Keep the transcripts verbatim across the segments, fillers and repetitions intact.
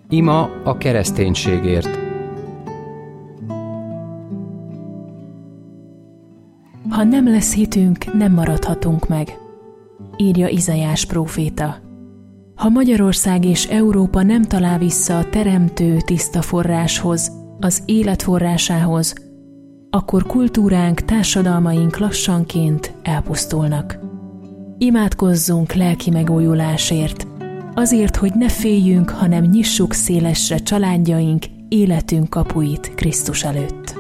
Ima a kereszténységért. Ha nem lesz hitünk, nem maradhatunk meg, írja Izaiás próféta. Ha Magyarország és Európa nem talál vissza a teremtő tiszta forráshoz, az élet forrásához, akkor kultúránk, társadalmaink lassanként elpusztulnak. Imádkozzunk lelki megújulásért, azért, hogy ne féljünk, hanem nyissuk szélesre családjaink, életünk kapuit Krisztus előtt.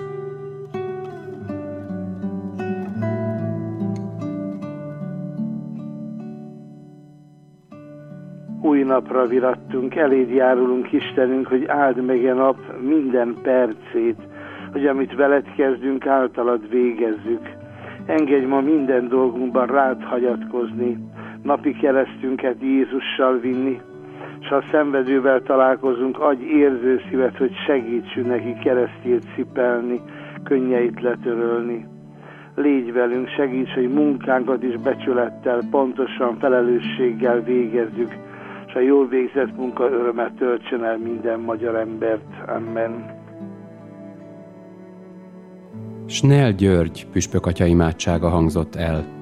Új napra virattunk, eléd járulunk, Istenünk, hogy áld meg a nap minden percét, hogy amit veled kezdünk, általad végezzük. Engedj ma minden dolgunkban rád hagyatkozni, napi keresztünket Jézussal vinni, s ha szenvedővel találkozunk, adj érző szívet, hogy segítsünk neki keresztjét cipelni, könnyeit letörölni. Légy velünk, segíts, hogy munkánkat is becsülettel, pontosan felelősséggel végezzük, és a jól végzett munka örömet töltsön el minden magyar embert. Amen. Snell György püspök atya imádsága hangzott el.